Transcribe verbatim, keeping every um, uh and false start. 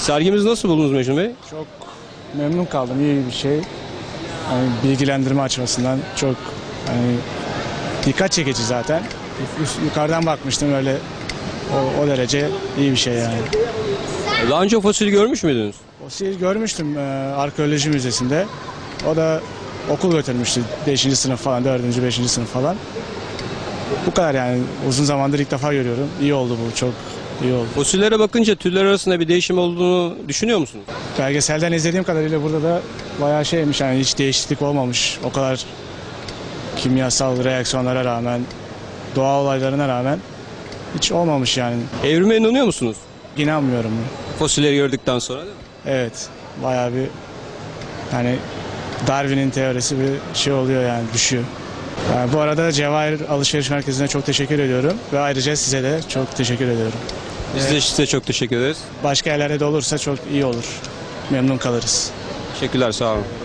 Sergimizi nasıl buldunuz Mecnun Bey? Çok memnun kaldım. İyi bir şey. Yani bilgilendirme açısından çok hani dikkat çekici zaten. Üst- Yukarıdan bakmıştım öyle o, o derece iyi bir şey yani. Daha önce fosili görmüş müydünüz? Fosil görmüştüm e, arkeoloji müzesinde. O da okul götürmüştü. beşinci sınıf falan, dördüncü beşinci sınıf falan. Bu kadar yani. Uzun zamandır ilk defa görüyorum. İyi oldu bu. Çok iyi oldu. Fosillere bakınca türler arasında bir değişim olduğunu düşünüyor musunuz? Belgeselden izlediğim kadarıyla burada da bayağı şeymiş yani hiç değişiklik olmamış. O kadar kimyasal reaksiyonlara rağmen, doğal olaylarına rağmen hiç olmamış yani. Evrime inanıyor musunuz? İnanmıyorum. Fosilleri gördükten sonra değil mi? Evet, bayağı bir yani Darwin'in teorisi bir şey oluyor yani düşüyor. Yani bu arada Cevahir Alışveriş Merkezi'ne çok teşekkür ediyorum ve ayrıca size de çok teşekkür ediyorum. Biz de size çok teşekkür ederiz. Başka yerlerde de olursa çok iyi olur. Memnun kalırız. Teşekkürler, sağ olun.